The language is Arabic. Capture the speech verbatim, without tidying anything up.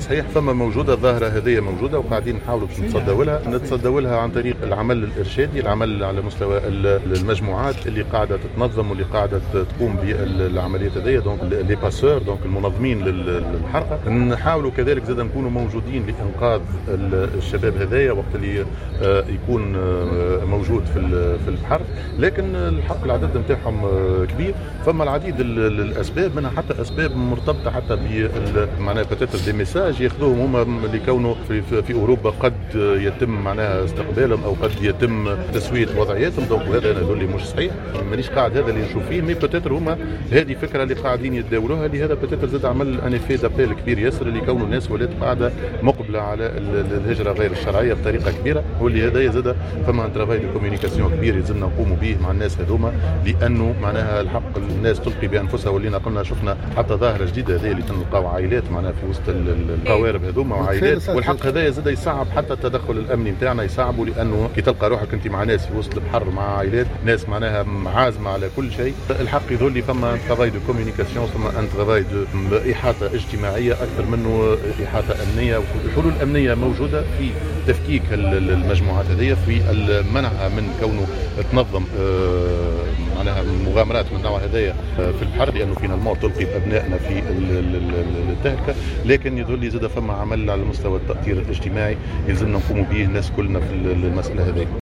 صحيح فما موجوده الظاهره هذه موجوده وقاعدين نحاولوا باش نتصدوا لها نتصدوا لها عن طريق العمل الارشادي، العمل على مستوى المجموعات اللي قاعده تتنظم واللي قاعده تقوم بالعمليات هذه، دونك لي باسور دونك المنظمين للحركه. نحاولوا كذلك زاد نكونوا موجودين لانقاذ الشباب هذايا وقت اللي يكون موجود في في البحر، لكن الحق العدد نتاعهم كبير. فما العديد الاسباب، منها حتى اسباب مرتبطه حتى ب معناها بتاتر دي ميساج ياخذوهم هما اللي كونوا في, في اوروبا قد يتم معناها استقبالهم او قد يتم تسويه وضعياتهم، دونك هذا انا اللي مش صحيح، مانيش قاعد هذا اللي نشوف فيه، مي بتاتر هما هذه فكره اللي قاعدين يتداولوها، اللي هذا بتاتر زاد عمل ان افي دابيل كبير ياسر اللي كونوا الناس ولات قاعده مقبله على الهجره غير الشرعيه بطريقه كبيره، واللي هذا زاد فما ان ترافاي دو كوميونيكاسيون كبير يلزمنا نقوموا به مع الناس هذوما، لانه معناها الحق الناس تلقي بانفسها، ولينا قلنا شفنا حتى ظاهره جديده هذه اللي تلقاو عائلات معناها في وسط القوارب هذوما وعائلات، والحق هذا زاد يصعب حتى التدخل الامني نتاعنا يصعبوا، لانه كي تلقى روحك انت مع ناس في وسط البحر مع عائلات ناس معناها عازمه على كل شيء، الحق يظل لي فما ترافاي دو كوميونيكاسيون، ثم ان ترافاي دو احاطه اجتماعيه اكثر منه احاطه امنيه، والحلول الامنيه موجوده في تفكيك المجموعات هذه، في منعها من كونه تنظم معناها مغامرات من النوع هذايا في البحر، لانه فينا الموت تلقي بابنائنا في التهلكه، لكن يظل لي زاد فما عمل على مستوى التاثير الاجتماعي يلزمنا نقوموا به الناس كلنا في المساله هذه.